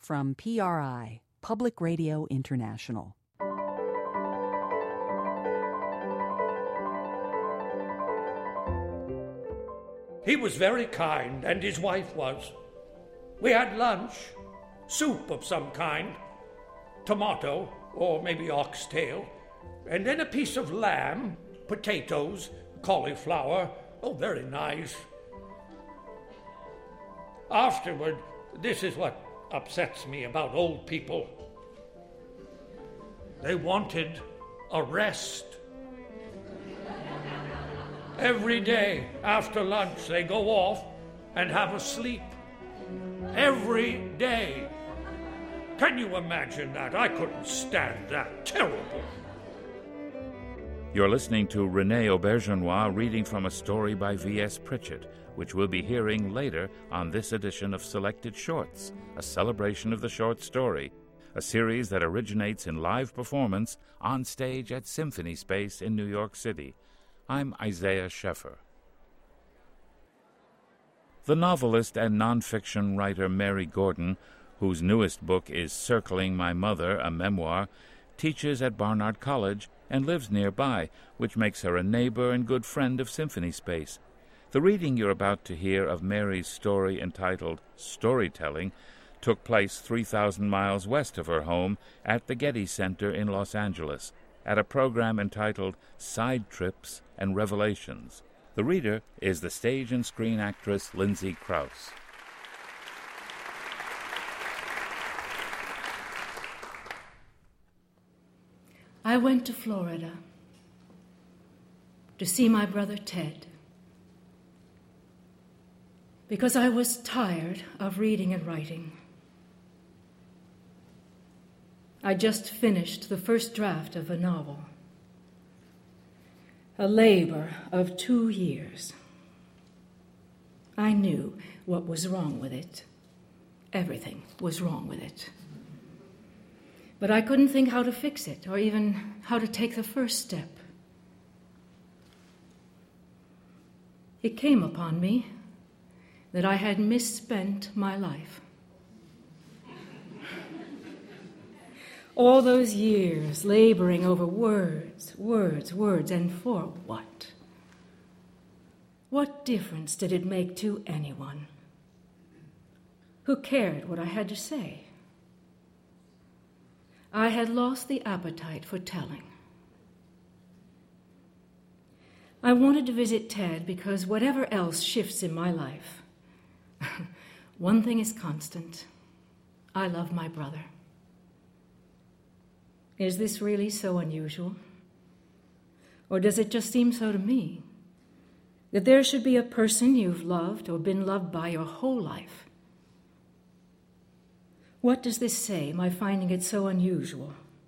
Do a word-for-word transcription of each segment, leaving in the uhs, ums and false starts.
from P R I, Public Radio International. He was very kind, and his wife was. We had lunch, soup of some kind, tomato, or maybe oxtail, and then a piece of lamb, potatoes, cauliflower. Oh, very nice. Afterward, this is what upsets me about old people. They wanted a rest. Every day after lunch, they go off and have a sleep. Every day. Can you imagine that? I couldn't stand that. Terrible. You're listening to René Auberjonois reading from a story by V S Pritchett, which we'll be hearing later on this edition of Selected Shorts, a celebration of the short story, a series that originates in live performance on stage at Symphony Space in New York City. I'm Isaiah Scheffer. The novelist and nonfiction writer Mary Gordon, whose newest book is Circling My Mother, a memoir, teaches at Barnard College and lives nearby, which makes her a neighbor and good friend of Symphony Space. The reading you're about to hear of Mary's story entitled Storytelling took place three thousand miles west of her home at the Getty Center in Los Angeles, at a program entitled Side Trips and Revelations. The reader is the stage and screen actress Lindsay Krause. I went to Florida to see my brother Ted because I was tired of reading and writing. I just finished the first draft of a novel, a labor of two years. I knew what was wrong with it. Everything was wrong with it. But I couldn't think how to fix it, or even how to take the first step. It came upon me that I had misspent my life. All those years laboring over words, words, words, and for what? What difference did it make to anyone? Who cared what I had to say? I had lost the appetite for telling. I wanted to visit Ted because whatever else shifts in my life, one thing is constant. I love my brother. Is this really so unusual? Or does it just seem so to me? That there should be a person you've loved or been loved by your whole life. What does this say, my finding it so unusual?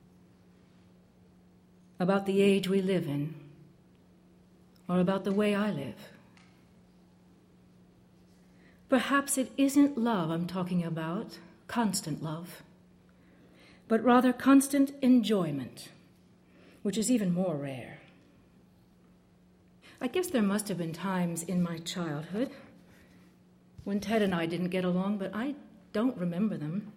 About the age we live in, or about the way I live? Perhaps it isn't love I'm talking about, constant love, but rather constant enjoyment, which is even more rare. I guess there must have been times in my childhood when Ted and I didn't get along, but I don't remember them.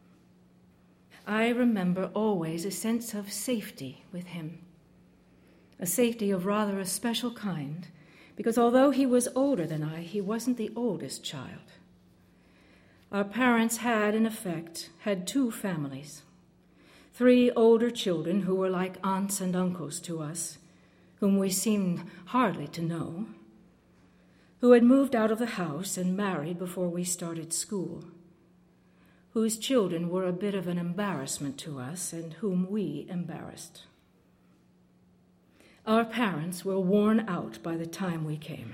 I remember always a sense of safety with him, a safety of rather a special kind, because although he was older than I, he wasn't the oldest child. Our parents had, in effect, had two families, three older children who were like aunts and uncles to us, whom we seemed hardly to know, who had moved out of the house and married before we started school, whose children were a bit of an embarrassment to us and whom we embarrassed. Our parents were worn out by the time we came.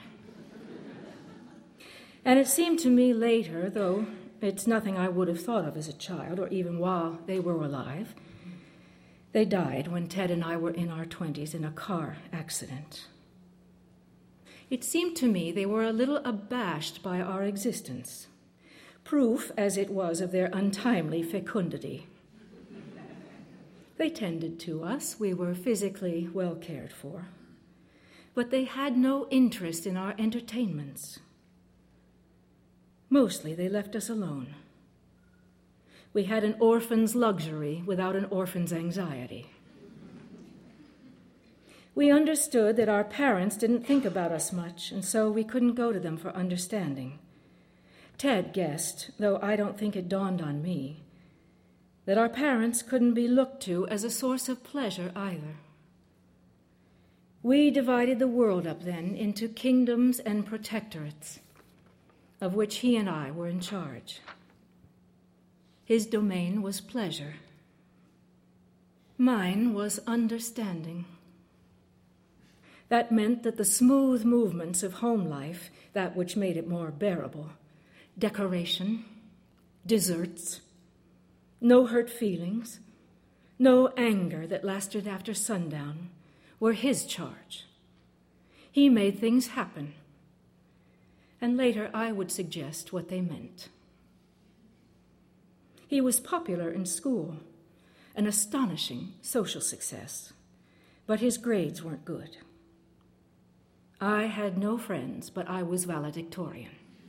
And it seemed to me later, though it's nothing I would have thought of as a child or even while they were alive, they died when Ted and I were in our twenties in a car accident. It seemed to me they were a little abashed by our existence, proof as it was of their untimely fecundity. They tended to us, we were physically well cared for, but they had no interest in our entertainments. Mostly they left us alone. We had an orphan's luxury without an orphan's anxiety. We understood that our parents didn't think about us much, and so we couldn't go to them for understanding. Ted guessed, though I don't think it dawned on me, that our parents couldn't be looked to as a source of pleasure either. We divided the world up then into kingdoms and protectorates, of which he and I were in charge. His domain was pleasure. Mine was understanding. That meant that the smooth movements of home life, that which made it more bearable, decoration, desserts, no hurt feelings, no anger that lasted after sundown, were his charge. He made things happen. And later I would suggest what they meant. He was popular in school, an astonishing social success, but his grades weren't good. I had no friends, but I was valedictorian.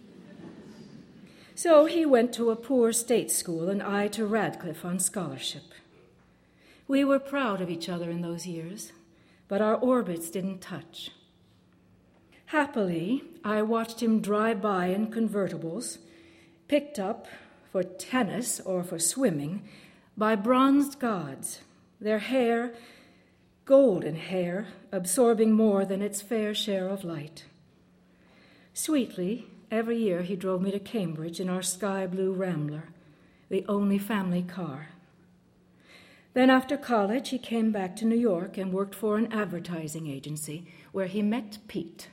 So he went to a poor state school and I to Radcliffe on scholarship. We were proud of each other in those years, but our orbits didn't touch. Happily, I watched him drive by in convertibles, picked up for tennis or for swimming by bronzed gods, their hair, golden hair, absorbing more than its fair share of light. Sweetly, every year he drove me to Cambridge in our sky-blue Rambler, the only family car. Then after college, he came back to New York and worked for an advertising agency where he met Pete.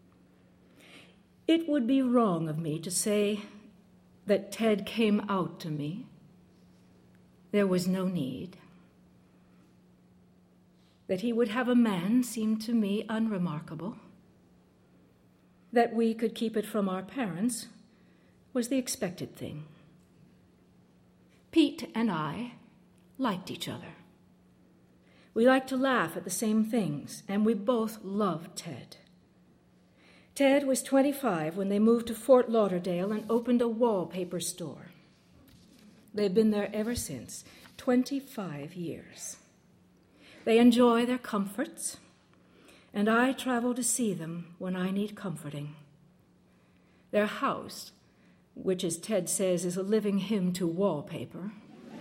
It would be wrong of me to say that Ted came out to me. There was no need. That he would have a man seemed to me unremarkable. That we could keep it from our parents was the expected thing. Pete and I liked each other. We liked to laugh at the same things, and we both loved Ted. Ted was twenty-five when they moved to Fort Lauderdale and opened a wallpaper store. They've been there ever since, twenty-five years. They enjoy their comforts, and I travel to see them when I need comforting. Their house, which as Ted says is a living hymn to wallpaper,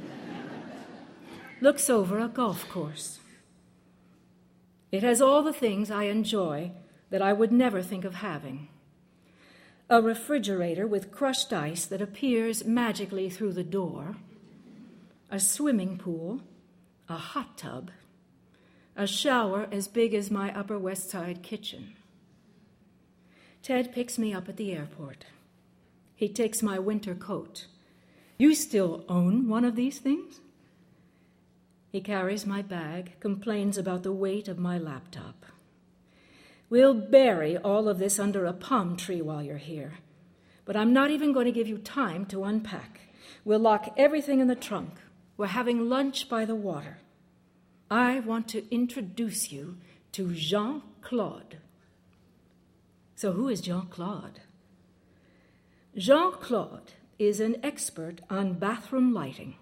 looks over a golf course. It has all the things I enjoy that I would never think of having. A refrigerator with crushed ice that appears magically through the door, a swimming pool, a hot tub, a shower as big as my Upper West Side kitchen. Ted picks me up at the airport. He takes my winter coat. You still own one of these things? He carries my bag, complains about the weight of my laptop. We'll bury all of this under a palm tree while you're here, but I'm not even going to give you time to unpack. We'll lock everything in the trunk. We're having lunch by the water. I want to introduce you to Jean-Claude. So who is Jean-Claude? Jean-Claude is an expert on bathroom lighting,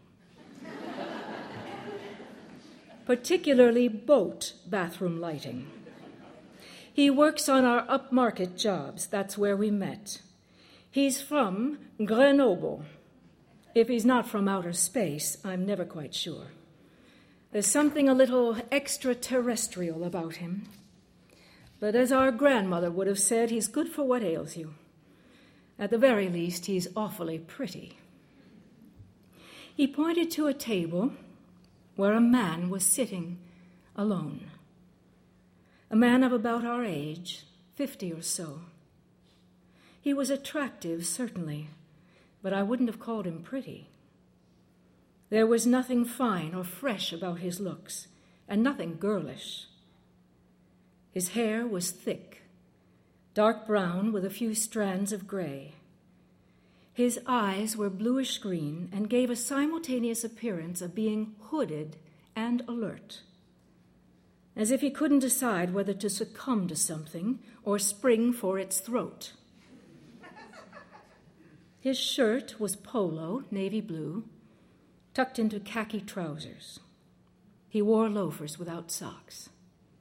particularly boat bathroom lighting. He works on our upmarket jobs. That's where we met. He's from Grenoble. If he's not from outer space, I'm never quite sure. There's something a little extraterrestrial about him. But as our grandmother would have said, he's good for what ails you. At the very least, he's awfully pretty. He pointed to a table where a man was sitting alone. A man of about our age, fifty or so. He was attractive, certainly, but I wouldn't have called him pretty. There was nothing fine or fresh about his looks, and nothing girlish. His hair was thick, dark brown with a few strands of gray. His eyes were bluish-green and gave a simultaneous appearance of being hooded and alert, as if he couldn't decide whether to succumb to something or spring for its throat. His shirt was polo, navy blue, tucked into khaki trousers. He wore loafers without socks.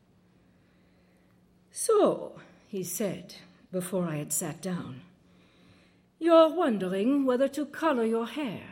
"So," he said, before I had sat down, "you're wondering whether to color your hair.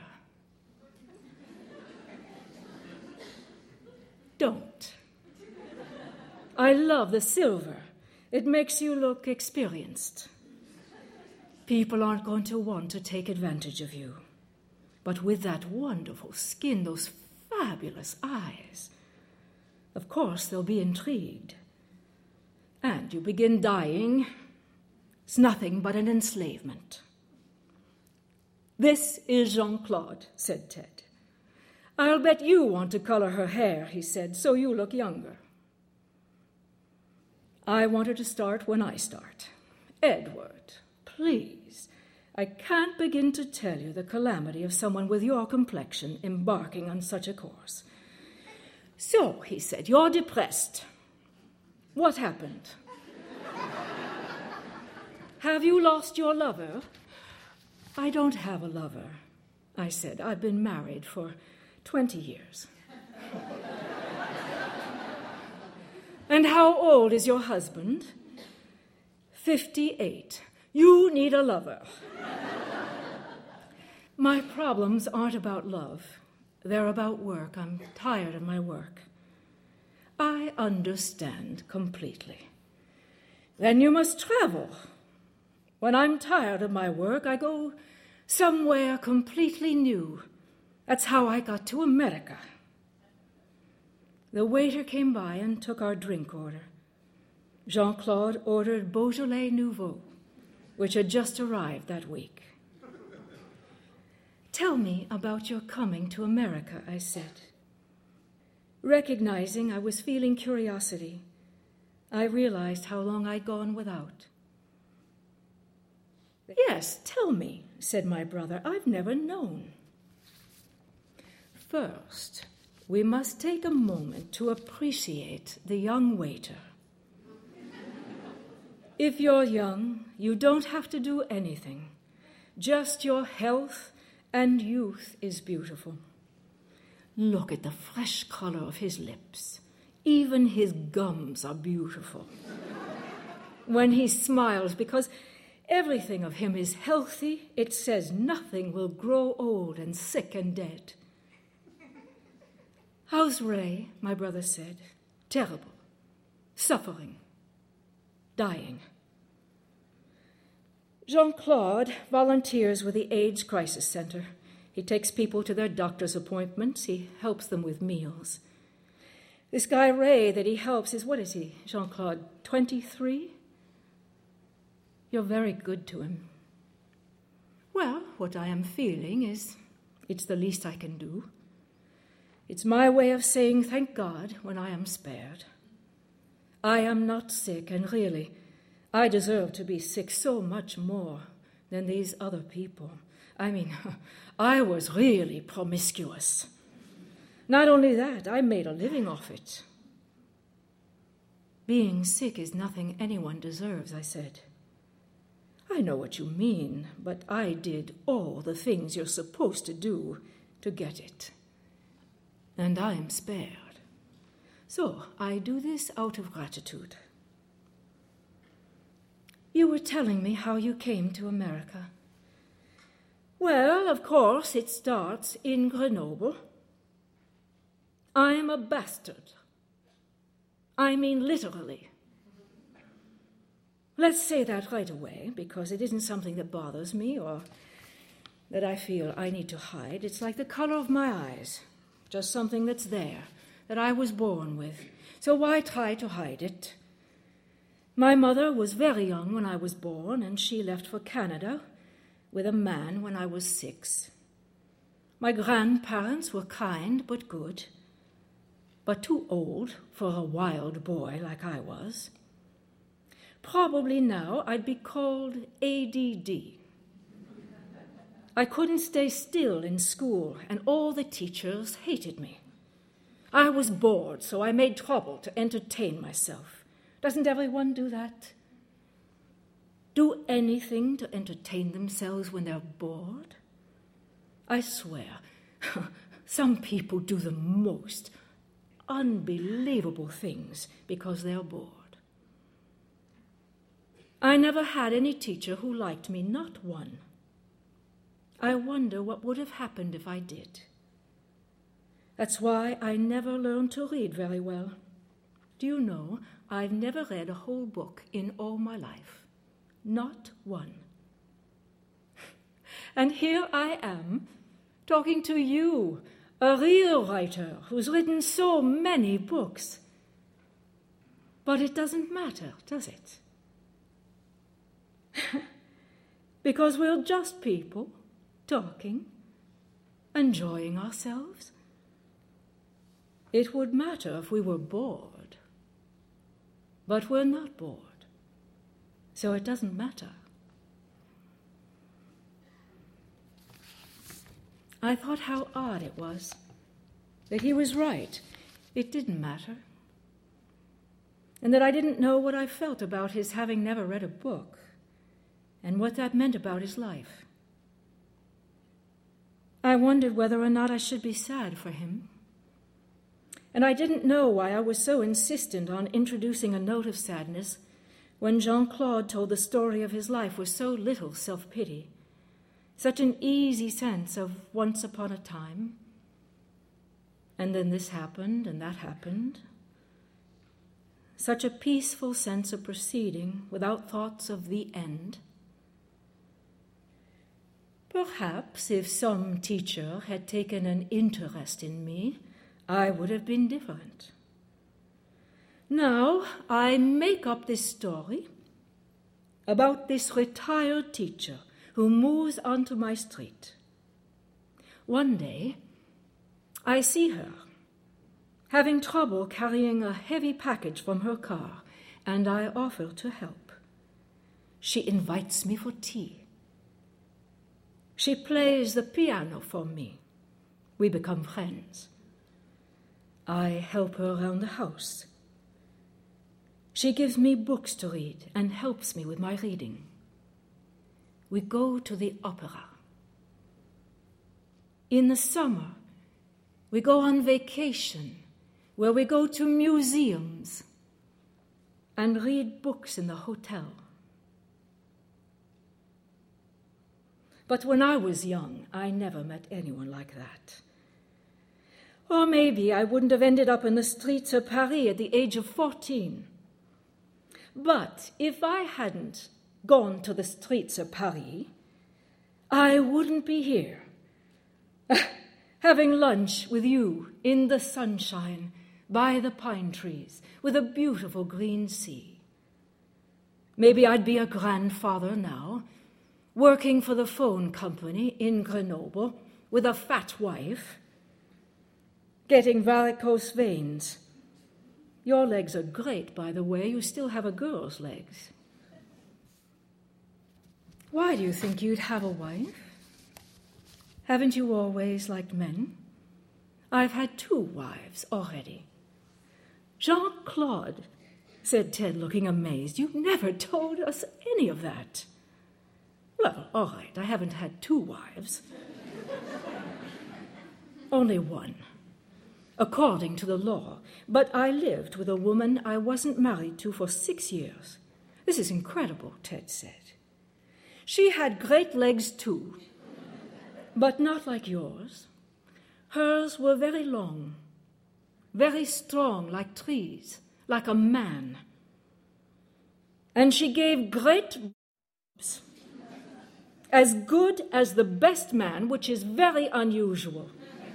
Don't. I love the silver. It makes you look experienced. People aren't going to want to take advantage of you. But with that wonderful skin, those fabulous eyes, of course they'll be intrigued. And you begin dyeing. It's nothing but an enslavement." "This is Jean-Claude," said Ted. "I'll bet you want to color her hair," he said, "so you look younger." I want her to start when I start. Edward, please. I can't begin to tell you the calamity of someone with your complexion embarking on such a course. "So," he said, "you're depressed. What happened? Have you lost your lover?" "I don't have a lover," I said. "I've been married for twenty years. "And how old is your husband?" Fifty-eight. "You need a lover." My problems aren't about love. They're about work. I'm tired of my work. I understand completely. "Then you must travel." When I'm tired of my work, I go somewhere completely new. That's how I got to America. The waiter came by and took our drink order. Jean-Claude ordered Beaujolais Nouveau, which had just arrived that week. "Tell me about your coming to America," I said. Recognizing I was feeling curiosity, I realized how long I'd gone without. "Yes, tell me," said my brother. "I've never known." "First, we must take a moment to appreciate the young waiter. If you're young, you don't have to do anything. Just your health and youth is beautiful. Look at the fresh color of his lips. Even his gums are beautiful. When he smiles, because everything of him is healthy, it says nothing will grow old and sick and dead." "How's Ray?" my brother said. "Terrible. Suffering. Dying." Jean-Claude volunteers with the AIDS Crisis Center. He takes people to their doctor's appointments. He helps them with meals. This guy Ray that he helps is, what is he, Jean-Claude, twenty-three? You're very good to him. Well, what I am feeling is it's the least I can do. It's my way of saying thank God when I am spared. I am not sick, and really, I deserve to be sick so much more than these other people. I mean, I was really promiscuous. Not only that, I made a living off it. "Being sick is nothing anyone deserves," I said. "I know what you mean, but I did all the things you're supposed to do to get it. And I am spared. So I do this out of gratitude." "You were telling me how you came to America." "Well, of course, it starts in Grenoble. I'm a bastard. I mean literally. Let's say that right away, because it isn't something that bothers me or that I feel I need to hide. It's like the color of my eyes, just something that's there, that I was born with. So why try to hide it? My mother was very young when I was born, and she left for Canada with a man when I was six. My grandparents were kind but good, but too old for a wild boy like I was. Probably now I'd be called A D D. I couldn't stay still in school, and all the teachers hated me. I was bored, so I made trouble to entertain myself. Doesn't everyone do that? Do anything to entertain themselves when they're bored? I swear, some people do the most unbelievable things because they're bored. I never had any teacher who liked me, not one. I wonder what would have happened if I did. That's why I never learned to read very well. Do you know, I've never read a whole book in all my life. Not one. And here I am, talking to you, a real writer who's written so many books. But it doesn't matter, does it? Because we're just people talking, enjoying ourselves. It would matter if we were bored. But we're not bored, so it doesn't matter. I thought how odd it was that he was right. It didn't matter. And that I didn't know what I felt about his having never read a book and what that meant about his life. I wondered whether or not I should be sad for him. And I didn't know why I was so insistent on introducing a note of sadness when Jean-Claude told the story of his life with so little self-pity, such an easy sense of once upon a time. And then this happened and that happened. Such a peaceful sense of proceeding without thoughts of the end. Perhaps if some teacher had taken an interest in me, I would have been different. Now I make up this story about this retired teacher who moves onto my street. One day, I see her having trouble carrying a heavy package from her car, and I offer to help. She invites me for tea. She plays the piano for me. We become friends. I help her around the house. She gives me books to read and helps me with my reading. We go to the opera. In the summer, we go on vacation, where we go to museums and read books in the hotel. But when I was young, I never met anyone like that. Or maybe I wouldn't have ended up in the streets of Paris at the age of fourteen. But if I hadn't gone to the streets of Paris, I wouldn't be here, having lunch with you in the sunshine, by the pine trees, with a beautiful green sea. Maybe I'd be a grandfather now, working for the phone company in Grenoble with a fat wife, getting varicose veins. Your legs are great, by the way. You still have a girl's legs. Why do you think you'd have a wife? Haven't you always liked men? I've had two wives already. Jean-Claude, said Ted, looking amazed. You never told us any of that. Well, all right, I haven't had two wives. Only one, according to the law. But I lived with a woman I wasn't married to for six years. This is incredible, Ted said. She had great legs, too, but not like yours. Hers were very long, very strong, like trees, like a man. And she gave great boobs, as good as the best man, which is very unusual.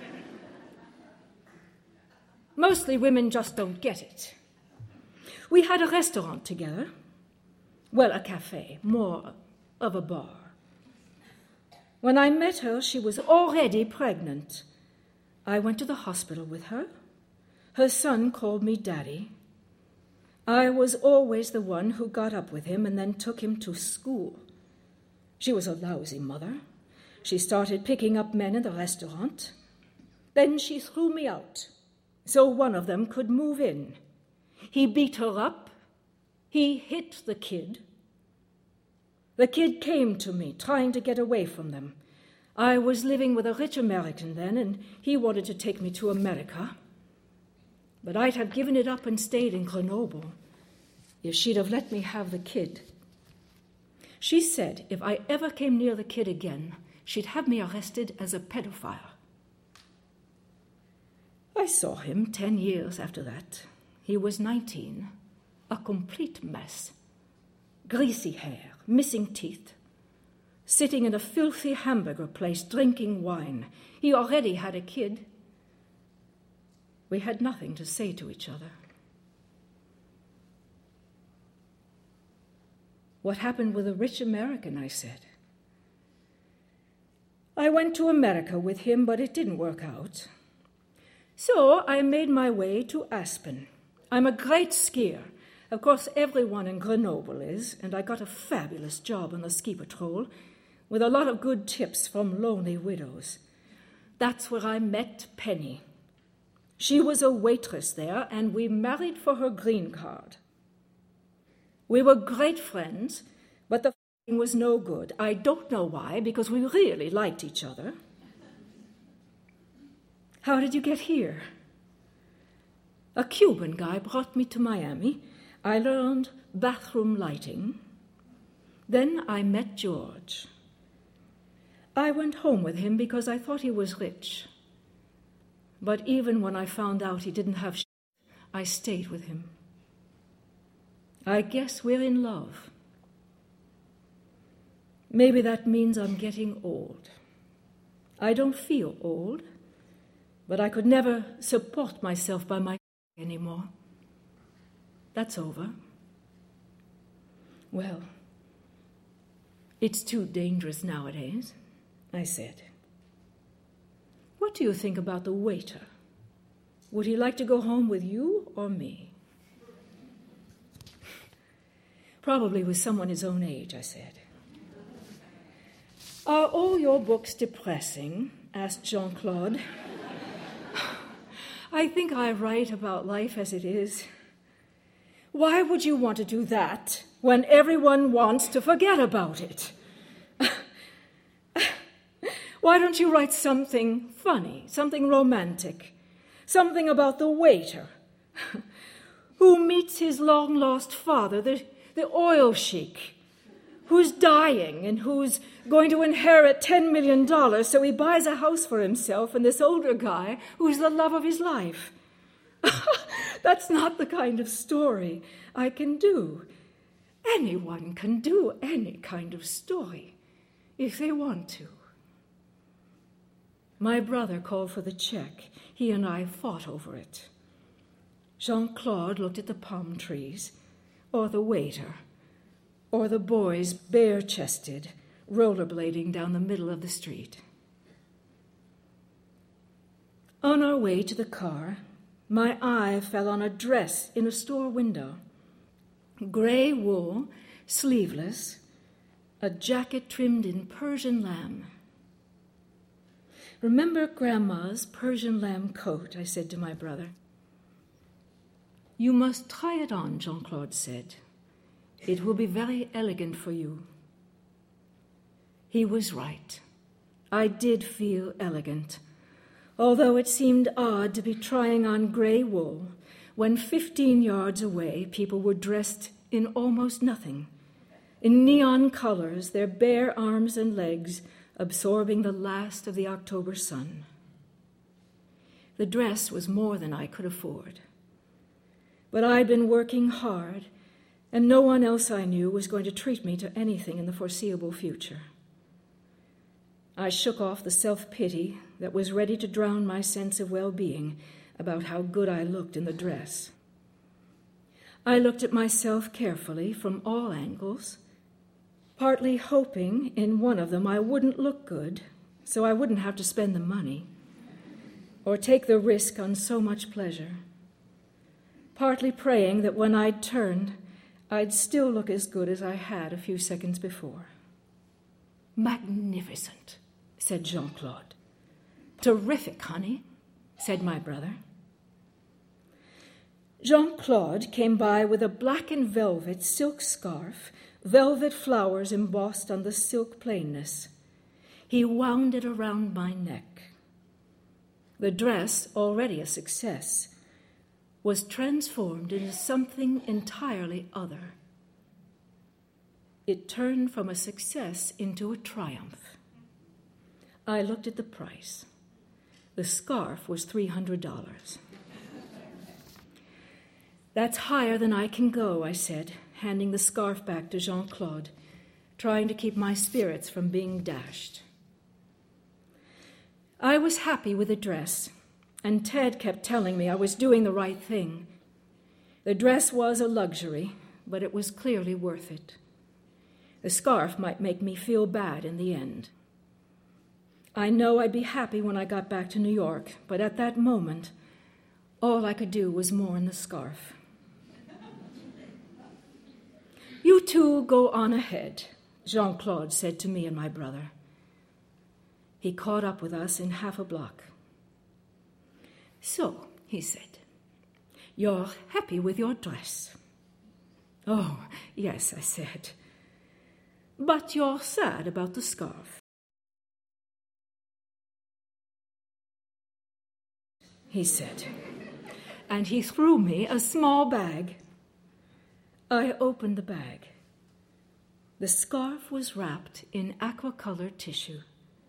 Mostly women just don't get it. We had a restaurant together. Well, a cafe, more of a bar. When I met her, she was already pregnant. I went to the hospital with her. Her son called me Daddy. I was always the one who got up with him and then took him to school. She was a lousy mother. She started picking up men in the restaurant. Then she threw me out, so one of them could move in. He beat her up. He hit the kid. The kid came to me, trying to get away from them. I was living with a rich American then, and he wanted to take me to America. But I'd have given it up and stayed in Grenoble if she'd have let me have the kid. She said if I ever came near the kid again, she'd have me arrested as a pedophile. I saw him ten years after that. He was nineteen, a complete mess. Greasy hair, missing teeth, sitting in a filthy hamburger place drinking wine. He already had a kid. We had nothing to say to each other. What happened with the rich American, I said. I went to America with him, but it didn't work out. So I made my way to Aspen. I'm a great skier. Of course, everyone in Grenoble is, and I got a fabulous job on the ski patrol with a lot of good tips from lonely widows. That's where I met Penny. She was a waitress there, and we married for her green card. We were great friends, but the f***ing was no good. I don't know why, because we really liked each other. How did you get here? A Cuban guy brought me to Miami. I learned bathroom lighting. Then I met George. I went home with him because I thought he was rich. But even when I found out he didn't have shit, I stayed with him. I guess we're in love. Maybe that means I'm getting old. I don't feel old, but I could never support myself by my anymore. That's over. Well, it's too dangerous nowadays, I said. What do you think about the waiter? Would he like to go home with you or me? Probably with someone his own age, I said. Are all your books depressing? Asked Jean-Claude. I think I write about life as it is. Why would you want to do that when everyone wants to forget about it? Why don't you write something funny, something romantic, something about the waiter who meets his long-lost father, the, the oil sheik, who's dying and who's going to inherit ten million dollars, so he buys a house for himself and this older guy who's the love of his life. That's not the kind of story I can do. Anyone can do any kind of story if they want to. My brother called for the check. He and I fought over it. Jean-Claude looked at the palm trees, or the waiter, or the boys bare-chested, rollerblading down the middle of the street. On our way to the car, my eye fell on a dress in a store window. Gray wool, sleeveless, a jacket trimmed in Persian lamb. Remember Grandma's Persian lamb coat, I said to my brother. You must try it on, Jean-Claude said. It will be very elegant for you. He was right. I did feel elegant, although it seemed odd to be trying on gray wool when fifteen yards away people were dressed in almost nothing, in neon colors, their bare arms and legs absorbing the last of the October sun. The dress was more than I could afford. But I'd been working hard, and no one else I knew was going to treat me to anything in the foreseeable future. I shook off the self-pity that was ready to drown my sense of well-being about how good I looked in the dress. I looked at myself carefully from all angles, partly hoping in one of them I wouldn't look good, so I wouldn't have to spend the money or take the risk on so much pleasure, partly praying that when I'd turned, I'd still look as good as I had a few seconds before. Magnificent, said Jean-Claude. Terrific, honey, said my brother. Jean-Claude came by with a black and velvet silk scarf, velvet flowers embossed on the silk plainness. He wound it around my neck. The dress, already a success, was transformed into something entirely other. It turned from a success into a triumph. I looked at the price. The scarf was three hundred dollars. That's higher than I can go, I said, handing the scarf back to Jean-Claude, trying to keep my spirits from being dashed. I was happy with the dress, and Ted kept telling me I was doing the right thing. The dress was a luxury, but it was clearly worth it. The scarf might make me feel bad in the end. I know I'd be happy when I got back to New York, but at that moment, all I could do was mourn the scarf. You two go on ahead, Jean-Claude said to me and my brother. He caught up with us in half a block. So, he said, you're happy with your dress? Oh, yes, I said. But you're sad about the scarf. He said, and he threw me a small bag. I opened the bag. The scarf was wrapped in aqua-colored tissue.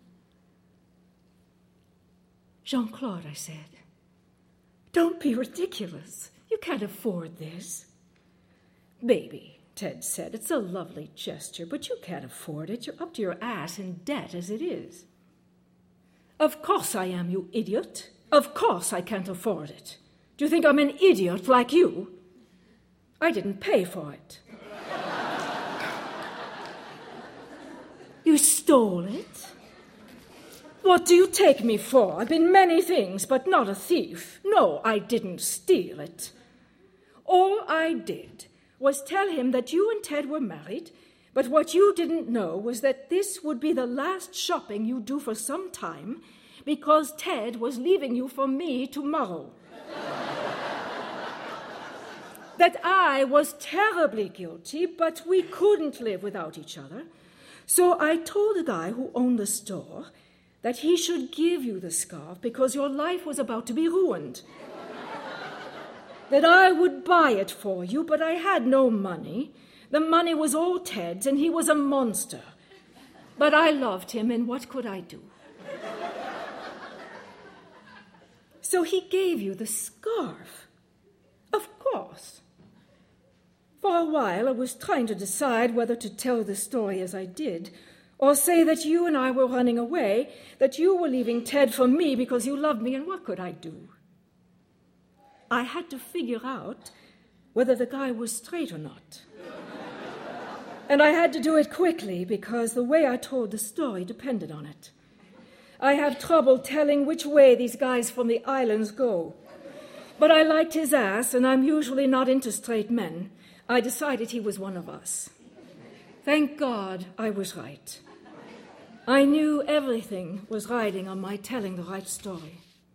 Jean-Claude, I said, don't be ridiculous. You can't afford this. Baby, Ted said, it's a lovely gesture, but you can't afford it. You're up to your ass in debt as it is. Of course I am, you idiot. Of course I can't afford it. Do you think I'm an idiot like you? I didn't pay for it. You stole it? What do you take me for? I've been many things, but not a thief. No, I didn't steal it. All I did was tell him that you and Ted were married, but what you didn't know was that this would be the last shopping you do for some time, because Ted was leaving you for me tomorrow. That I was terribly guilty, but we couldn't live without each other. So I told the guy who owned the store that he should give you the scarf because your life was about to be ruined. That I would buy it for you, but I had no money. The money was all Ted's, and he was a monster. But I loved him, and what could I do? So he gave you the scarf. Of course. For a while, I was trying to decide whether to tell the story as I did, or say that you and I were running away, that you were leaving Ted for me because you loved me, and what could I do? I had to figure out whether the guy was straight or not. And I had to do it quickly because the way I told the story depended on it. I have trouble telling which way these guys from the islands go. But I liked his ass, and I'm usually not into straight men. I decided he was one of us. Thank God I was right. I knew everything was riding on my telling the right story.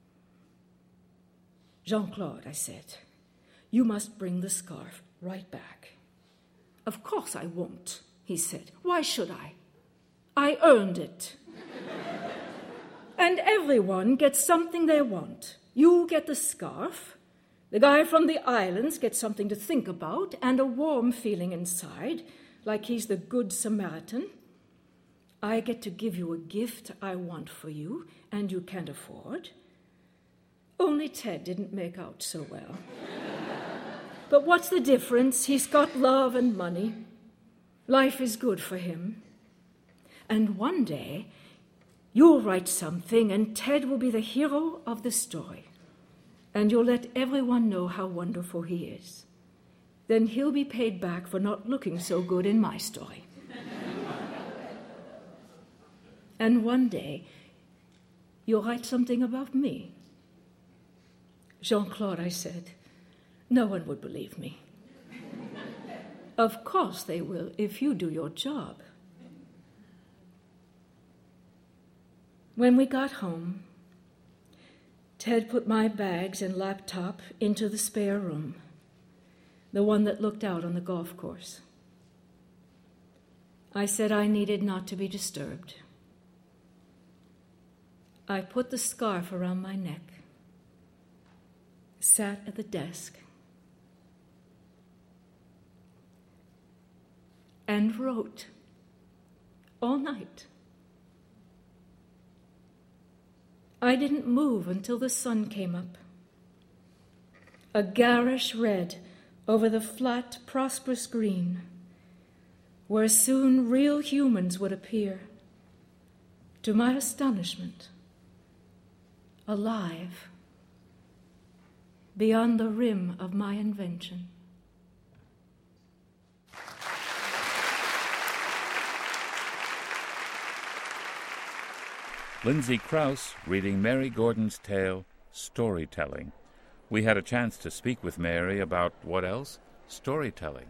Jean-Claude, I said, you must bring the scarf right back. Of course I won't, he said. Why should I? I earned it. And everyone gets something they want. You get the scarf. The guy from the islands gets something to think about and a warm feeling inside, like he's the Good Samaritan. I get to give you a gift I want for you and you can't afford. Only Ted didn't make out so well. But what's the difference? He's got love and money. Life is good for him. And one day, you'll write something and Ted will be the hero of the story. And you'll let everyone know how wonderful he is. Then he'll be paid back for not looking so good in my story. And one day, you'll write something about me. Jean-Claude, I said, no one would believe me. Of course they will if you do your job. When we got home, Ted put my bags and laptop into the spare room, the one that looked out on the golf course. I said I needed not to be disturbed. I put the scarf around my neck, sat at the desk, and wrote all night. I didn't move until the sun came up. A garish red over the flat, prosperous green, where soon real humans would appear. To my astonishment, alive, beyond the rim of my invention. Lindsay Krause reading Mary Gordon's tale, Storytelling. We had a chance to speak with Mary about what else? Storytelling.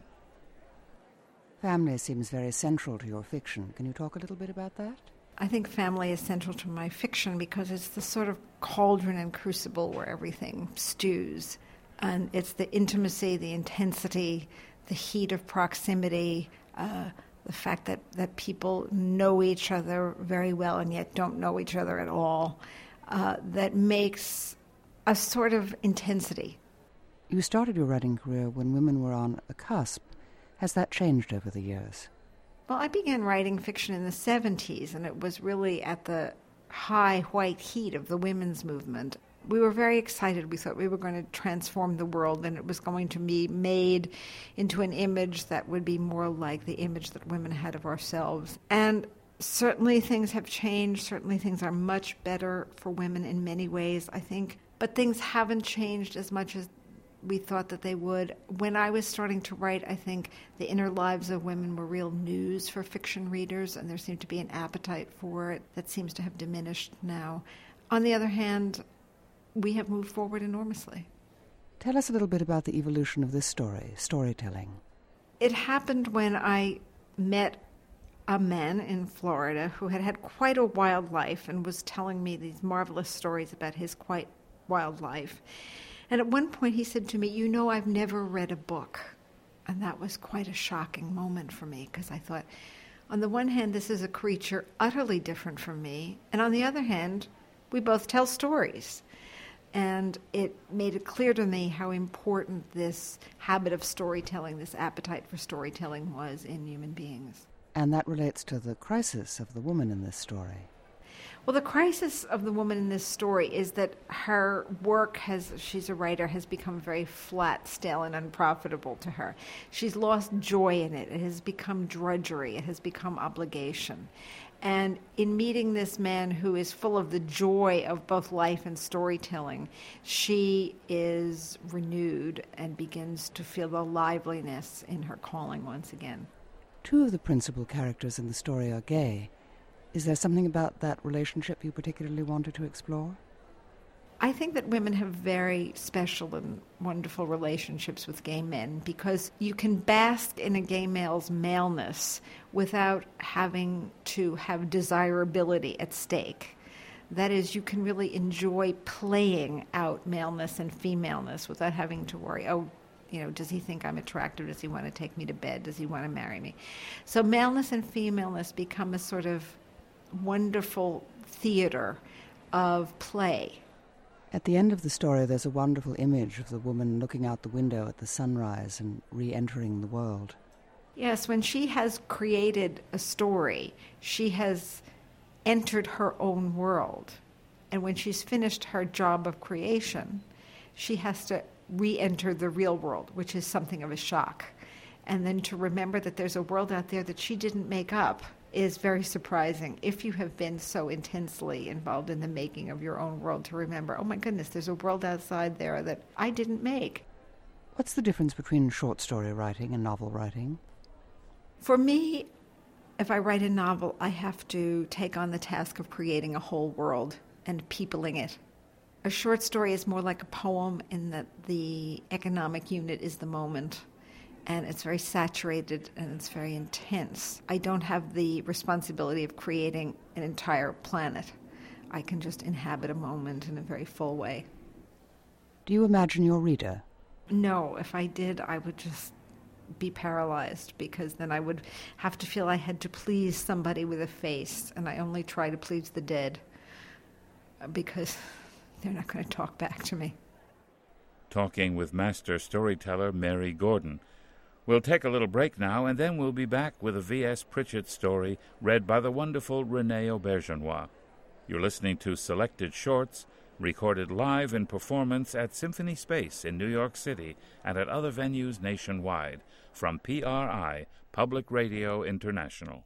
Family seems very central to your fiction. Can you talk a little bit about that? I think family is central to my fiction because it's the sort of cauldron and crucible where everything stews. And it's the intimacy, the intensity, the heat of proximity, uh, the fact that, that people know each other very well and yet don't know each other at all, uh, that makes a sort of intensity. You started your writing career when women were on a cusp. Has that changed over the years? Well, I began writing fiction in the seventies, and it was really at the high white heat of the women's movement. We were very excited. We thought we were going to transform the world, and it was going to be made into an image that would be more like the image that women had of ourselves. And certainly things have changed. Certainly things are much better for women in many ways, I think. But things haven't changed as much as we thought that they would. When I was starting to write, I think the inner lives of women were real news for fiction readers, and there seemed to be an appetite for it that seems to have diminished now. On the other hand, we have moved forward enormously. Tell us a little bit about the evolution of this story, storytelling. It happened when I met a man in Florida who had had quite a wild life and was telling me these marvelous stories about his quite wild life. And at one point he said to me, "You know, I've never read a book." And that was quite a shocking moment for me, because I thought, on the one hand, this is a creature utterly different from me, and on the other hand, we both tell stories. And it made it clear to me how important this habit of storytelling, this appetite for storytelling was in human beings. And that relates to the crisis of the woman in this story. Well, the crisis of the woman in this story is that her work, has, she's a writer, has become very flat, stale, and unprofitable to her. She's lost joy in it. It has become drudgery. It has become obligation. And in meeting this man who is full of the joy of both life and storytelling, she is renewed and begins to feel the liveliness in her calling once again. Two of the principal characters in the story are gay. Is there something about that relationship you particularly wanted to explore? I think that women have very special and wonderful relationships with gay men, because you can bask in a gay male's maleness without having to have desirability at stake. That is, you can really enjoy playing out maleness and femaleness without having to worry, oh, you know, does he think I'm attractive? Does he want to take me to bed? Does he want to marry me? So maleness and femaleness become a sort of wonderful theater of play. At the end of the story, there's a wonderful image of the woman looking out the window at the sunrise and re-entering the world. Yes, when she has created a story, she has entered her own world. And when she's finished her job of creation, she has to re-enter the real world, which is something of a shock. And then to remember that there's a world out there that she didn't make up is very surprising if you have been so intensely involved in the making of your own world, to remember, oh my goodness, there's a world outside there that I didn't make. What's the difference between short story writing and novel writing? For me, if I write a novel, I have to take on the task of creating a whole world and peopling it. A short story is more like a poem in that the economic unit is the moment, and it's very saturated and it's very intense. I don't have the responsibility of creating an entire planet. I can just inhabit a moment in a very full way. Do you imagine your reader? No, if I did, I would just be paralyzed, because then I would have to feel I had to please somebody with a face, and I only try to please the dead. because they're not going to talk back to me. Talking with master storyteller Mary Gordon. We'll take a little break now, and then we'll be back with a V S Pritchett story read by the wonderful Renee Auberjonois. You're listening to Selected Shorts, recorded live in performance at Symphony Space in New York City and at other venues nationwide, from P R I, Public Radio International.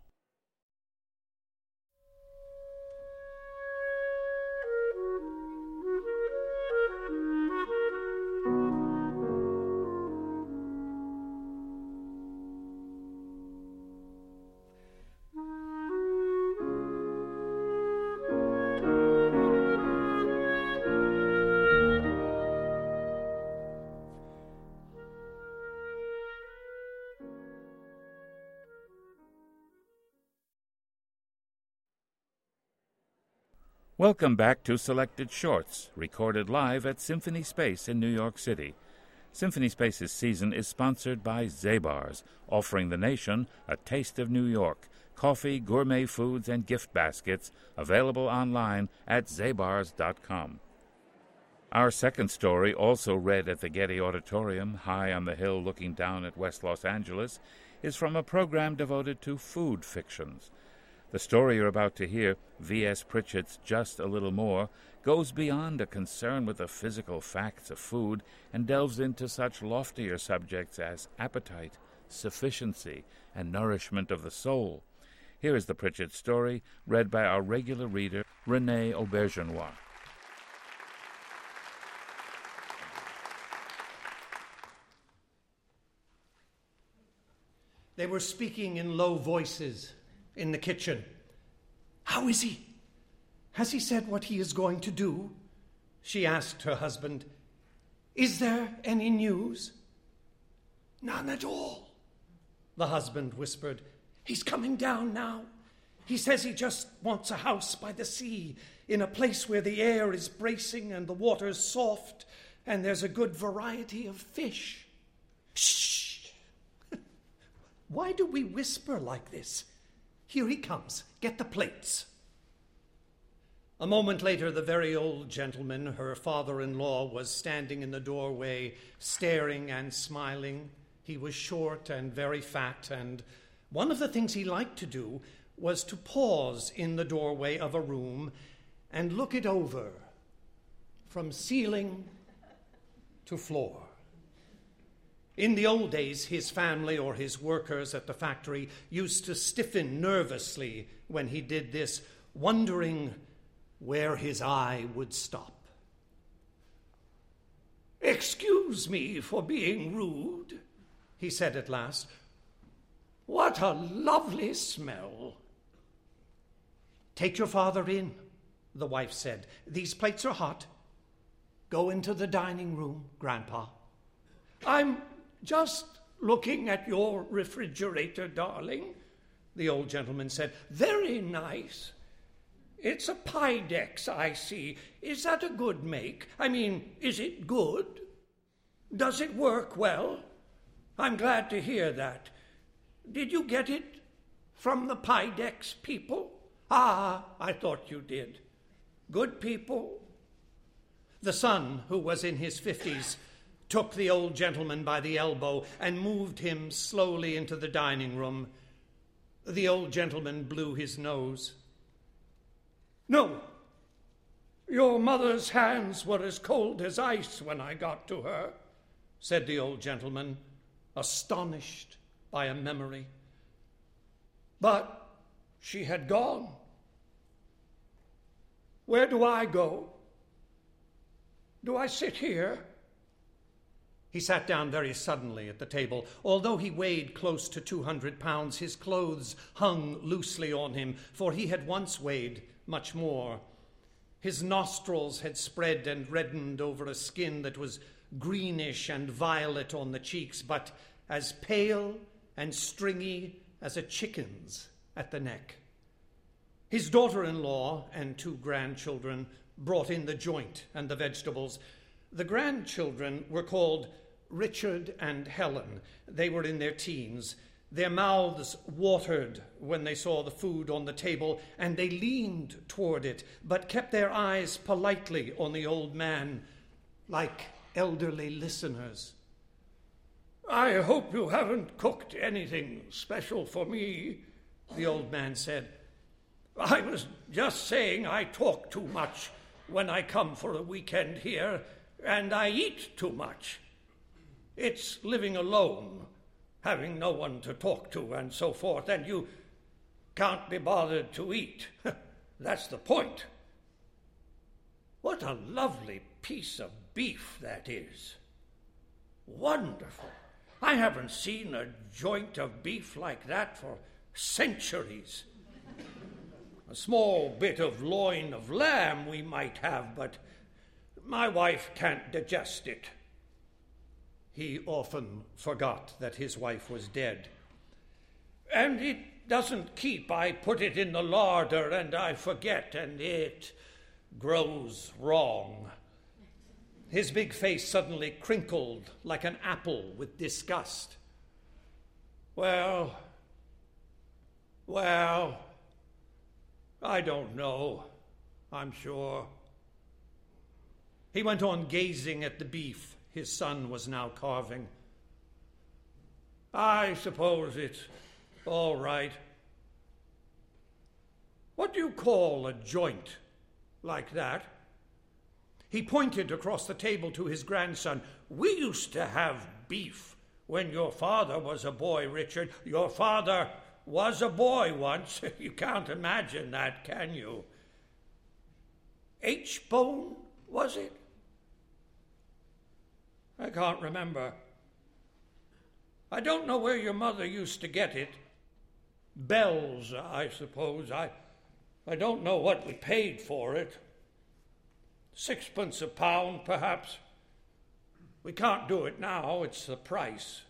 Welcome back to Selected Shorts, recorded live at Symphony Space in New York City. Symphony Space's season is sponsored by Zabar's, offering the nation a taste of New York. Coffee, gourmet foods, and gift baskets available online at zabars dot com. Our second story, also read at the Getty Auditorium, high on the hill looking down at West Los Angeles, is from a program devoted to food fictions. The story you're about to hear, V S Pritchett's Just a Little More, goes beyond a concern with the physical facts of food and delves into such loftier subjects as appetite, sufficiency, and nourishment of the soul. Here is the Pritchett story, read by our regular reader, Renee Auberjonois. They were speaking in low voices in the kitchen. "How is he? Has he said what he is going to do?" she asked her husband. "Is there any news?" "None at all," the husband whispered. "He's coming down now. He says he just wants a house by the sea, in a place where the air is bracing and the water's soft, and there's a good variety of fish." "Shh! Why do we whisper like this? Here he comes. Get the plates." A moment later, the very old gentleman, her father-in-law, was standing in the doorway, staring and smiling. He was short and very fat, and one of the things he liked to do was to pause in the doorway of a room and look it over from ceiling to floor. In the old days, his family or his workers at the factory used to stiffen nervously when he did this, wondering where his eye would stop. "Excuse me for being rude," he said at last. "What a lovely smell." "Take your father in," the wife said. "These plates are hot. Go into the dining room, Grandpa." "I'm just looking at your refrigerator, darling," the old gentleman said. "Very nice. It's a Pydex, I see. Is that a good make? I mean, is it good? Does it work well? I'm glad to hear that. Did you get it from the Pydex people? Ah, I thought you did. Good people." The son, who was in his fifties, took the old gentleman by the elbow and moved him slowly into the dining room. The old gentleman blew his nose. "No, your mother's hands were as cold as ice when I got to her," said the old gentleman, astonished by a memory. "But she had gone. Where do I go? Do I sit here?" He sat down very suddenly at the table. Although he weighed close to two hundred pounds, his clothes hung loosely on him, for he had once weighed much more. His nostrils had spread and reddened over a skin that was greenish and violet on the cheeks, but as pale and stringy as a chicken's at the neck. His daughter-in-law and two grandchildren brought in the joint and the vegetables. The grandchildren were called Richard and Helen. They were in their teens. Their mouths watered when they saw the food on the table, and they leaned toward it, but kept their eyes politely on the old man, like elderly listeners. "I hope you haven't cooked anything special for me," the old man said. "I was just saying I talk too much when I come for a weekend here, and I eat too much. It's living alone, having no one to talk to and so forth, and you can't be bothered to eat. That's the point. What a lovely piece of beef that is. Wonderful. I haven't seen a joint of beef like that for centuries. A small bit of loin of lamb we might have, but my wife can't digest it." He often forgot that his wife was dead. "And it doesn't keep. I put it in the larder and I forget, and it grows wrong." His big face suddenly crinkled like an apple with disgust. Well, well, I don't know, I'm sure." He went on gazing at the beef his son was now carving. "I suppose it's all right. What do you call a joint like that?" He pointed across the table to his grandson. "We used to have beef when your father was a boy, Richard. Your father was a boy once. You can't imagine that, can you? H-bone, was it? I can't remember. I don't know where your mother used to get it. Bell's, I suppose. I, I don't know what we paid for it. Sixpence a pound, perhaps. We can't do it now. It's the price."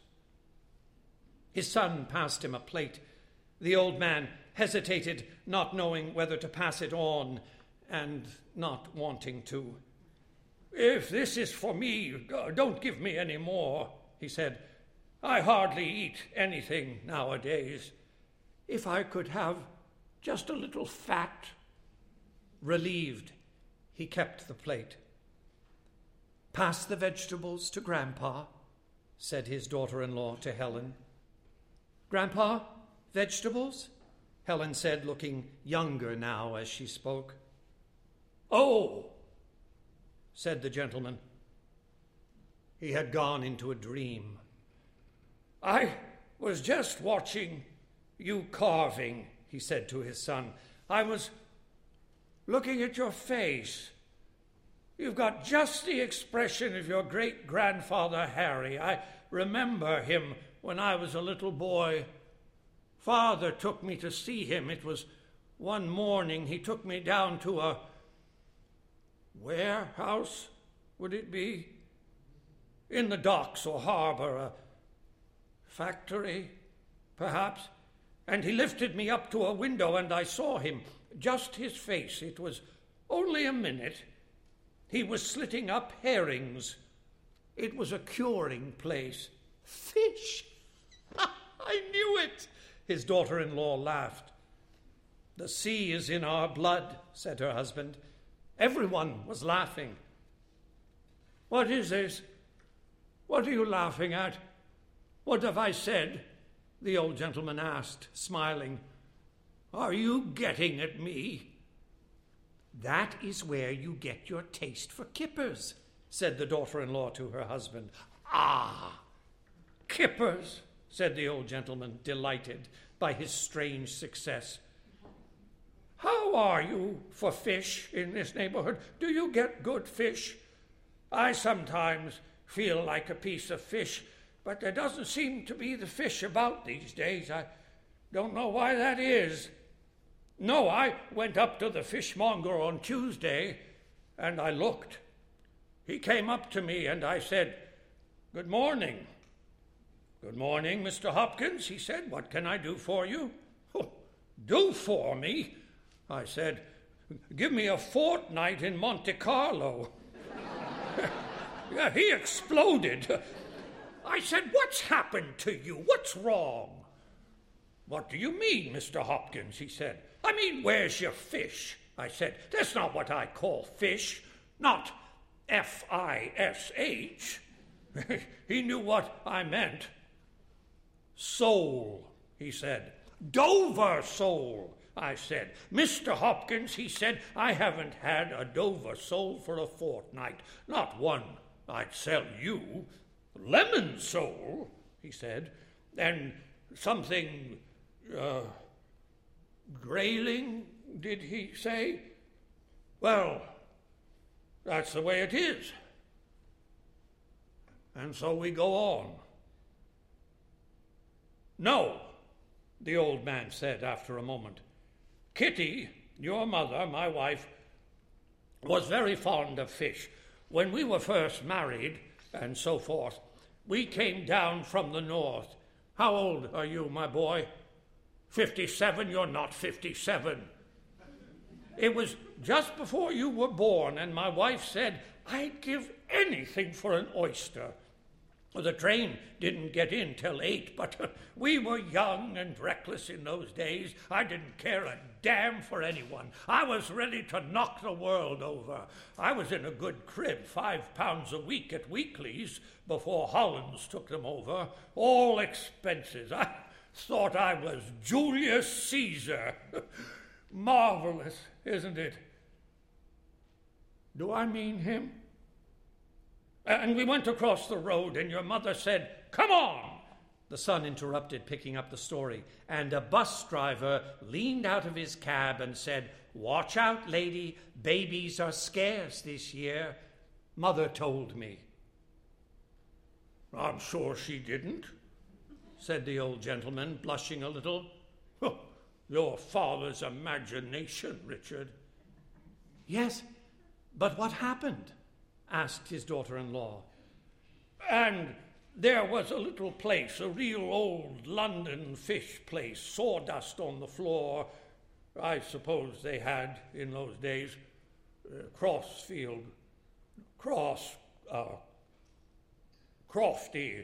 His son passed him a plate. The old man hesitated, not knowing whether to pass it on and not wanting to. "If this is for me, don't give me any more," he said. "I hardly eat anything nowadays. If I could have just a little fat." Relieved, he kept the plate. "Pass the vegetables to Grandpa," said his daughter-in-law to Helen. "Grandpa, vegetables?" Helen said, looking younger now as she spoke. "Oh," said the gentleman. He had gone into a dream. "I was just watching you carving," he said to his son. "I was looking at your face. You've got just the expression of your great-grandfather Harry. I remember him when I was a little boy. Father took me to see him. It was one morning. He took me down to a warehouse, would it be? In the docks or harbor, a factory, perhaps. And he lifted me up to a window and I saw him, just his face. It was only a minute. He was slitting up herrings. It was a curing place. Fish! I knew it! His daughter-in-law laughed. "The sea is in our blood," said her husband. Everyone was laughing. "What is this? What are you laughing at? What have I said?" the old gentleman asked, smiling. "Are you getting at me?" "That is where you get your taste for kippers," said the daughter-in-law to her husband. "Ah, kippers," said the old gentleman, delighted by his strange success. "How are you for fish in this neighborhood? Do you get good fish? I sometimes feel like a piece of fish, but there doesn't seem to be the fish about these days. I don't know why that is. No, I went up to the fishmonger on Tuesday, and I looked. He came up to me, and I said, 'Good morning.' 'Good morning, Mister Hopkins,' he said. 'What can I do for you?' Oh, 'Do for me?' I said, 'Give me a fortnight in Monte Carlo.' Yeah, he exploded. I said, 'What's happened to you? What's wrong?' "What do you mean, Mister Hopkins?" he said. "I mean, where's your fish?" I said. "That's not what I call fish, not F I S H. He knew what I meant. "Sole," he said. "Dover sole," I said. "Mister Hopkins," he said, "I haven't had a Dover sole for a fortnight, not one I'd sell you. Lemon sole," he said, "and something, uh, grayling, did he say? Well, that's the way it is." And so we go on. "No," the old man said after a moment. "Kitty, your mother, my wife, was very fond of fish. When we were first married, and so forth, we came down from the north. How old are you, my boy?" "Fifty-seven, you're not fifty-seven." "It was just before you were born, and my wife said, 'I'd give anything for an oyster.' The train didn't get in till eight, but we were young and reckless in those days. I didn't care a damn for anyone. I was ready to knock the world over. I was in a good crib, five pounds a week at Weekly's, before Hollands took them over. All expenses. I thought I was Julius Caesar. Marvelous, isn't it? Do I mean him? And we went across the road, and your mother said, 'Come on!'" The son interrupted, picking up the story, and a bus driver leaned out of his cab and said, "Watch out, lady, babies are scarce this year. Mother told me." "I'm sure she didn't," said the old gentleman, blushing a little. "Oh, your father's imagination, Richard." "Yes, but what happened?" asked his daughter-in-law. "And there was a little place, a real old London fish place, sawdust on the floor. I suppose they had, in those days, uh, Crossfield, Cross, uh, Crofty,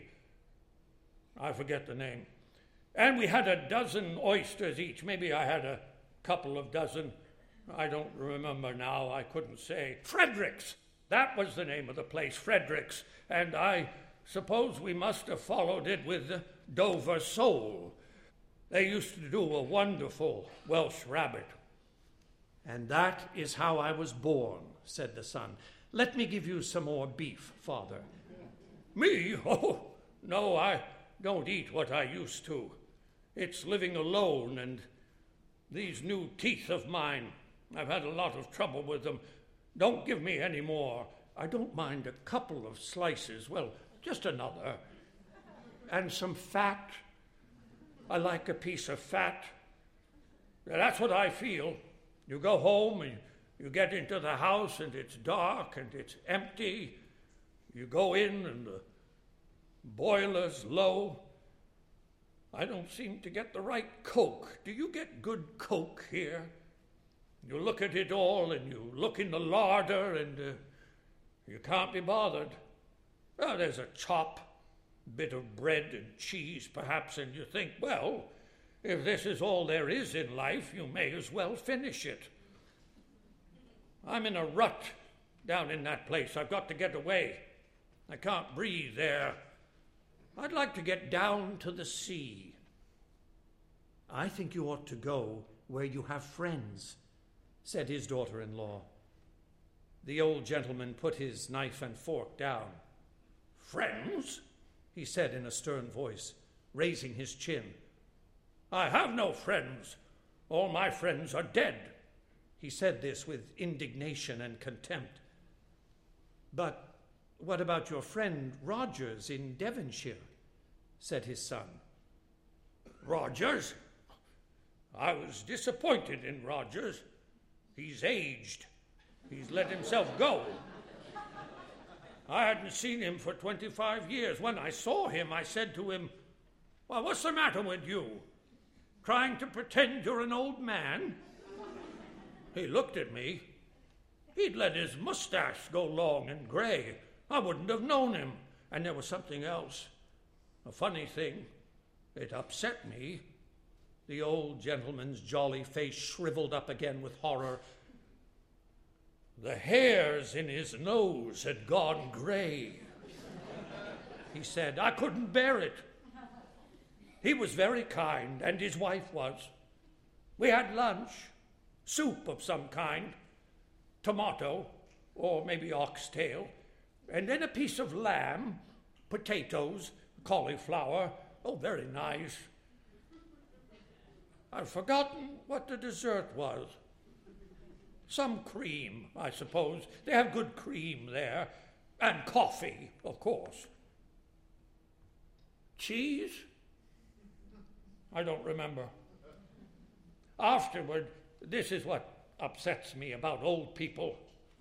I forget the name. And we had a dozen oysters each. Maybe I had a couple of dozen. I don't remember now. I couldn't say. Frederick's. That was the name of the place, Frederick's. And I suppose we must have followed it with the Dover sole. They used to do a wonderful Welsh rabbit." "And that is how I was born," said the son. "Let me give you some more beef, father." "Me? Oh, no, I don't eat what I used to. It's living alone, and these new teeth of mine, I've had a lot of trouble with them. Don't give me any more. I don't mind a couple of slices. Well, just another. And some fat. I like a piece of fat. That's what I feel. You go home and you get into the house and it's dark and it's empty. You go in and the boiler's low. I don't seem to get the right Coke. Do you get good Coke here? You look at it all, and you look in the larder, and uh, you can't be bothered. Well, there's a chop, bit of bread and cheese, perhaps, and you think, well, if this is all there is in life, you may as well finish it. I'm in a rut down in that place. I've got to get away. I can't breathe there. I'd like to get down to the sea." "I think you ought to go where you have friends," said his daughter-in-law. The old gentleman put his knife and fork down. "Friends?" he said in a stern voice, raising his chin. "I have no friends. All my friends are dead." He said this with indignation and contempt. "But what about your friend Rogers in Devonshire?" said his son. "Rogers? I was disappointed in Rogers. He's aged. He's let himself go. I hadn't seen him for twenty-five years. When I saw him, I said to him, 'Well, what's the matter with you? Trying to pretend you're an old man?' He looked at me. He'd let his mustache go long and gray. I wouldn't have known him. And there was something else. A funny thing. It upset me. The old gentleman's jolly face shriveled up again with horror. The hairs in his nose had gone grey. He said, I couldn't bear it. He was very kind, and his wife was. We had lunch, soup of some kind, tomato, or maybe oxtail, and then a piece of lamb, potatoes, cauliflower. Oh, very nice. I've forgotten what the dessert was. Some cream, I suppose. They have good cream there. And coffee, of course. Cheese? I don't remember. Afterward, this is what upsets me about old people.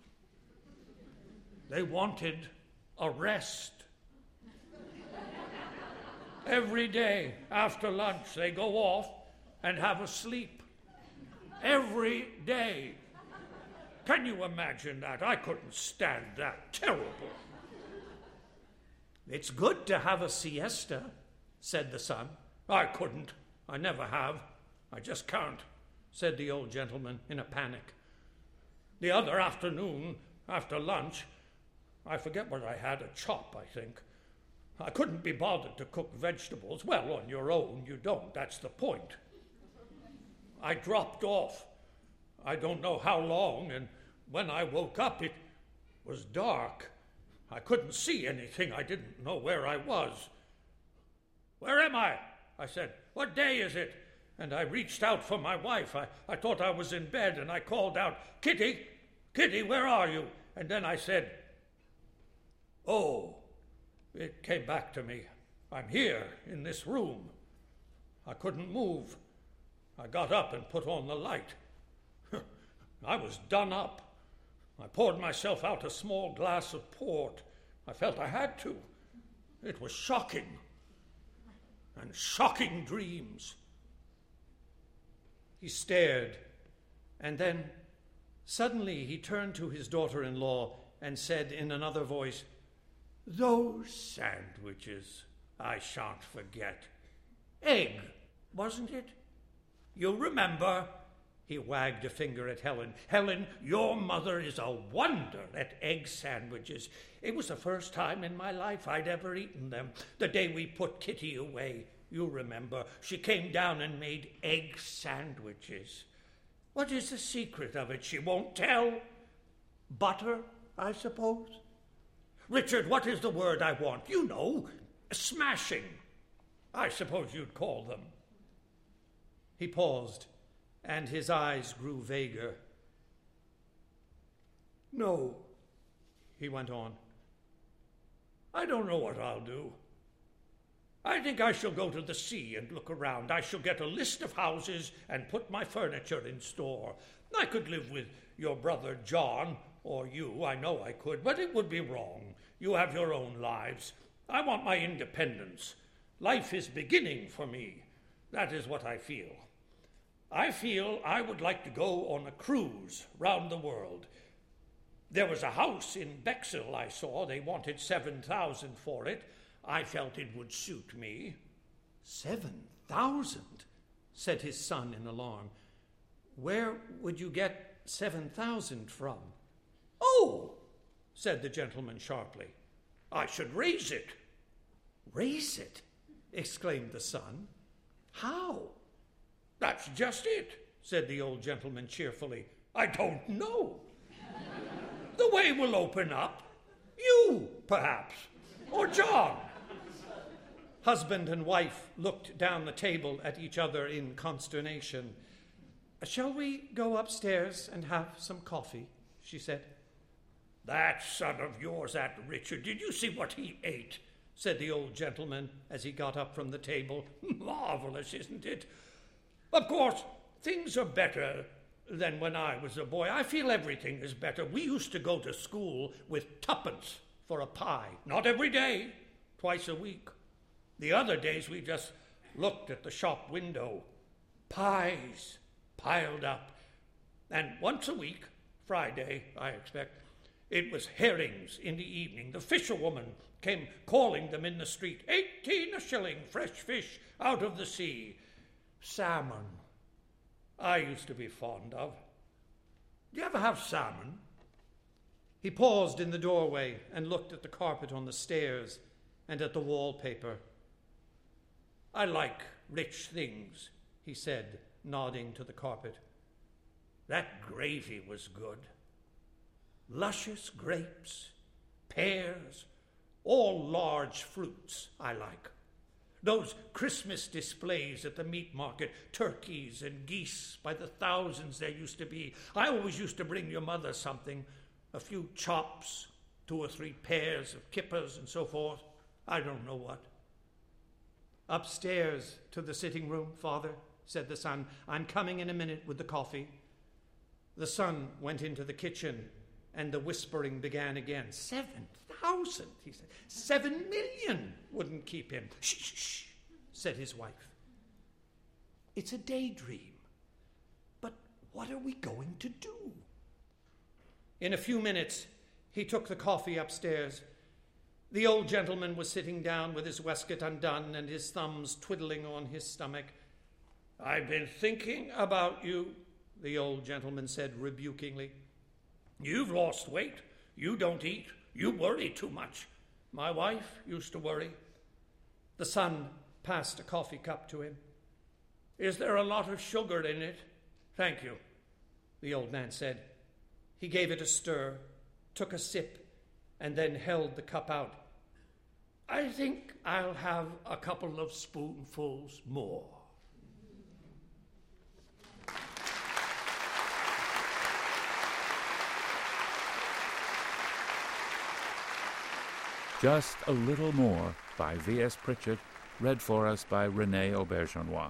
They wanted a rest. Every day after lunch, they go off and have a sleep. Every day. Can you imagine that? I couldn't stand that. Terrible. It's good to have a siesta, said the son. I couldn't. I never have. I just can't, said the old gentleman in a panic. The other afternoon, after lunch, I forget what I had, a chop, I think. I couldn't be bothered to cook vegetables. Well, on your own, you don't. That's the point. I dropped off. I don't know how long, and when I woke up, it was dark. I couldn't see anything. I didn't know where I was. Where am I? I said. What day is it? And I reached out for my wife. I, I thought I was in bed, and I called out, Kitty, Kitty, where are you? And then I said, oh, it came back to me. I'm here in this room. I couldn't move. I got up and put on the light. I was done up. I poured myself out a small glass of port. I felt I had to. It was shocking. And shocking dreams. He stared, and then suddenly he turned to his daughter-in-law and said in another voice, Those sandwiches I shan't forget. Egg, wasn't it? You remember? He wagged a finger at Helen. Helen, your mother is a wonder at egg sandwiches. It was the first time in my life I'd ever eaten them. The day we put Kitty away, you remember, she came down and made egg sandwiches. What is the secret of it? She won't tell. Butter, I suppose? Richard, what is the word I want? You know, smashing, I suppose you'd call them. He paused, and his eyes grew vaguer. No, he went on. I don't know what I'll do. I think I shall go to the sea and look around. I shall get a list of houses and put my furniture in store. I could live with your brother John, or you, I know I could, but it would be wrong. You have your own lives. I want my independence. Life is beginning for me. That is what I feel. I feel I would like to go on a cruise round the world. There was a house in Bexhill I saw. They wanted seven thousand for it. I felt it would suit me. Seven thousand? Said his son in alarm. Where would you get seven thousand from? Oh, said the gentleman sharply. I should raise it. Raise it? Exclaimed the son. How? That's just it, said the old gentleman cheerfully. I don't know. The way will open up. You, perhaps, or John. Husband and wife looked down the table at each other in consternation. Shall we go upstairs and have some coffee? She said. That son of yours, that Richard, did you see what he ate? Said the old gentleman as he got up from the table. Marvelous, isn't it? Of course, things are better than when I was a boy. I feel everything is better. We used to go to school with tuppence for a pie. Not every day, twice a week. The other days we just looked at the shop window. Pies piled up. And once a week, Friday, I expect, it was herrings in the evening. The fisherwoman came calling them in the street. Eighteen a shilling, fresh fish out of the sea. salmon. I used to be fond of. Do you ever have salmon? He paused in the doorway and looked at the carpet on the stairs and at the wallpaper. I like rich things, he said, nodding to the carpet. That gravy was good. Luscious grapes, pears, all large fruits I like. Those Christmas displays at the meat market, turkeys and geese by the thousands there used to be. I always used to bring your mother something, a few chops, two or three pairs of kippers and so forth. I don't know what. Upstairs to the sitting room, Father, said the son. I'm coming in a minute with the coffee. The son went into the kitchen, and the whispering began again. Seven thousand, he said. Seven million wouldn't keep him. Shh, shh, shh, said his wife. It's a daydream. But what are we going to do? In a few minutes, he took the coffee upstairs. The old gentleman was sitting down with his waistcoat undone and his thumbs twiddling on his stomach. I've been thinking about you, the old gentleman said rebukingly. You've lost weight. You don't eat. You worry too much. My wife used to worry. The son passed a coffee cup to him. Is there a lot of sugar in it? Thank you, the old man said. He gave it a stir, took a sip, and then held the cup out. I think I'll have a couple of spoonfuls more. Just a Little More by V S Pritchett, read for us by Renée Auberjonois.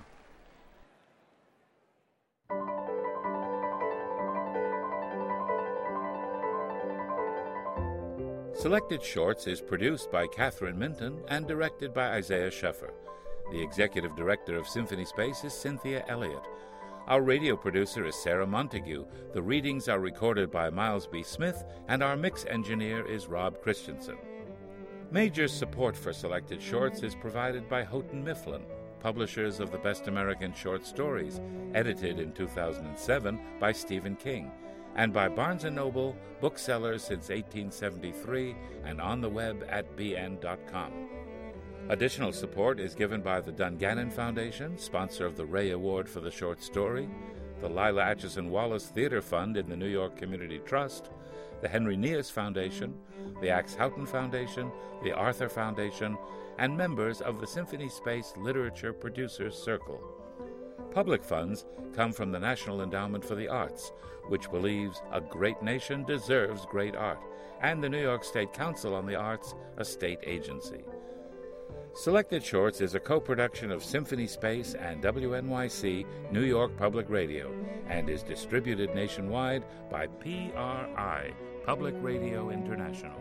Selected Shorts is produced by Catherine Minton and directed by Isaiah Sheffer. The executive director of Symphony Space is Cynthia Elliott. Our radio producer is Sarah Montague. The readings are recorded by Miles B. Smith, and our mix engineer is Rob Christensen. Major support for Selected Shorts is provided by Houghton Mifflin, publishers of the Best American Short Stories, edited in two thousand seven by Stephen King, and by Barnes and Noble, booksellers since eighteen seventy-three, and on the web at b n dot com. Additional support is given by the Dungannon Foundation, sponsor of the Ray Award for the short story, the Lila Atchison Wallace Theater Fund in the New York Community Trust, the Henry Nias Foundation, the Axe Houghton Foundation, the Arthur Foundation, and members of the Symphony Space Literature Producers Circle. Public funds come from the National Endowment for the Arts, which believes a great nation deserves great art, and the New York State Council on the Arts, a state agency. Selected Shorts is a co-production of Symphony Space and W N Y C New York Public Radio and is distributed nationwide by P R I, Public Radio International.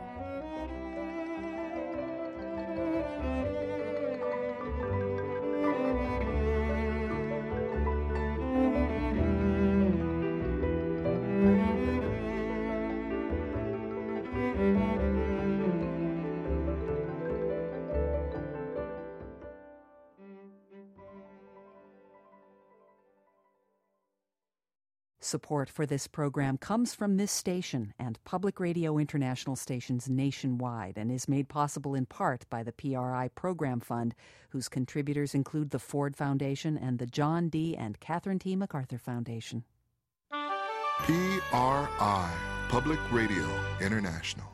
Support for this program comes from this station and Public Radio International stations nationwide and is made possible in part by the P R I Program Fund, whose contributors include the Ford Foundation and the John D. and Catherine T. MacArthur Foundation. P R I, Public Radio International.